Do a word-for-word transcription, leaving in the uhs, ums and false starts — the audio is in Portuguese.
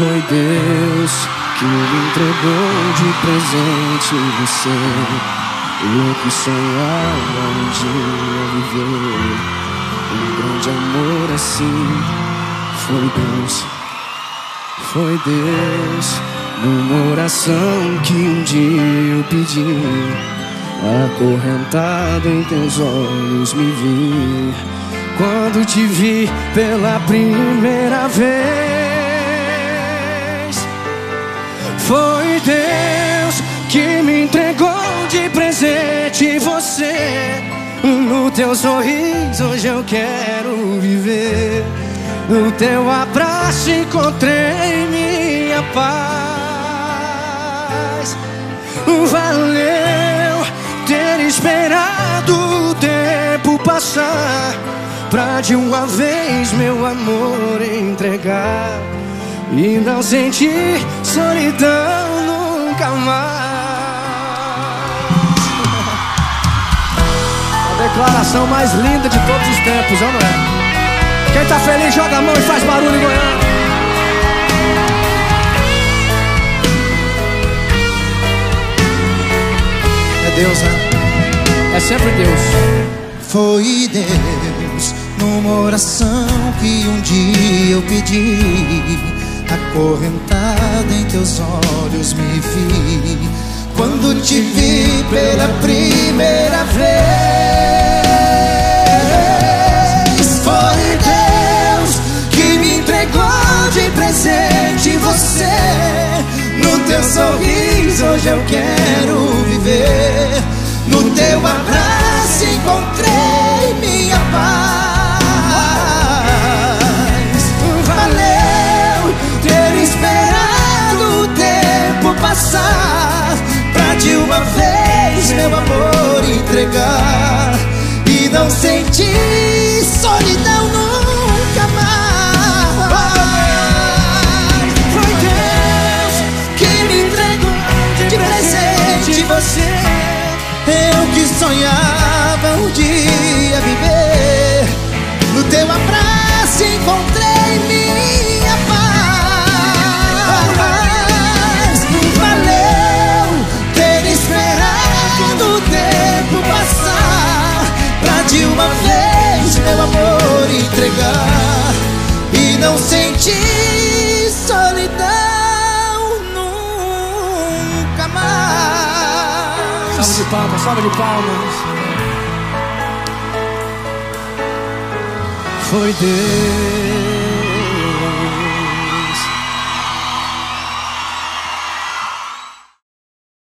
Foi Deus que me entregou de presente você. Eu que sonhava um dia viver um grande amor assim. Foi Deus, foi Deus, numa oração que um dia eu pedi. Acorrentado em teus olhos me vi, quando te vi pela primeira vez. Foi Deus que me entregou de presente você. No teu sorriso hoje eu quero viver. No teu abraço encontrei minha paz. Valeu ter esperado o tempo passar, pra de uma vez meu amor entregar e não sentir solidão nunca mais. A declaração mais linda de todos os tempos, não é? Quem tá feliz joga a mão e faz barulho em Goiânia. É Deus, né? É sempre Deus. Foi Deus, numa oração que um dia eu pedi. Acorrentado em teus olhos me vi, quando te vi pela primeira vez. Foi Deus que me entregou de presente você. No teu sorriso hoje eu quero viver. No teu abraço encontrei minha paz. Valeu ter esperado o tempo passar, pra de uma vez meu amor entregar e não sentir solidão nunca mais. Foi Deus que me entregou de presente você. Eu que sonhava um dia viver. No teu abraço encontrei minha paz. Valeu ter esperado o tempo passar, pra de uma vez meu amor entregar e não sentir solidão nunca mais. Salve de palmas, salve de palmas. Foi Deus